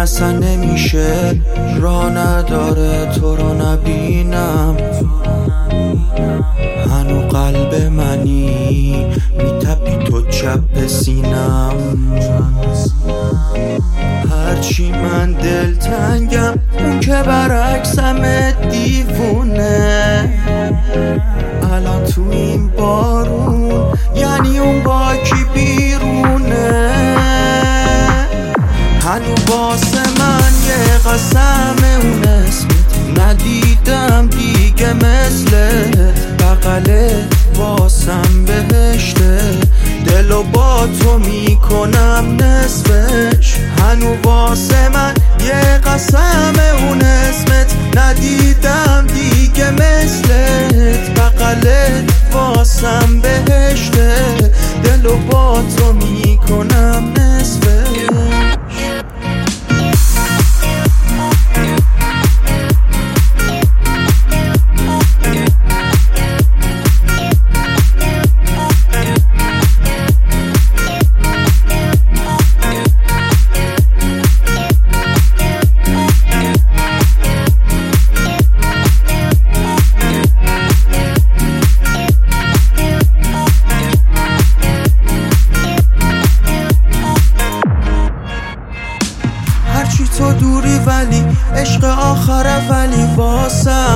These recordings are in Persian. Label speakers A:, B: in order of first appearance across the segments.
A: اصلا نمیشه، راه نداره تو رو نبینم. هنو قلب منی میتپی تو چپ سینم. هرچی من دلتنگم اون که برعکسم دیوونه. الان تو این بارون یعنی اون با کی بیرونه. هنو واسه من یه قسم اون اسمت ندیدم دیگه مثلت. بغلت واسم بهشته، دلو با تو میکنم نصفش. هنو واسه من یه قسم اون اسمت ندیدم دیگه مثلت. بغلت واسم بهشته، دلو با تو میکنم نصفش. هرچی تو دوری ولی عشق آخره، ولی واسم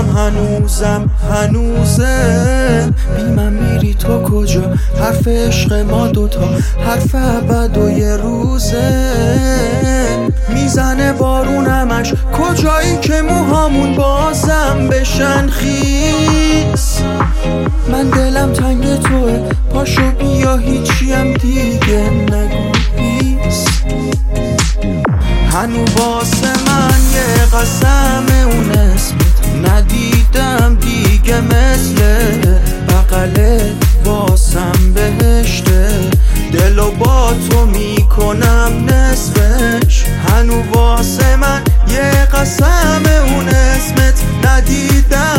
A: هنوزه. بی من میری تو کجا؟ حرف عشق ما دوتا حرف ابد و یه روزه. میزنه بارون همش، کجایی که موهامون بازم بشن خیس. من دلم تنگ توه، پاشو بیا هیچیم دیگه نگو پیس. هنو واسه من یه قسم اون اسمت ندیدم دیگه مثلت. بغلت واسم بهشته، دلو با تو میکنم نصفش. هنو واسه من یه قسم اون اسمت ندیدم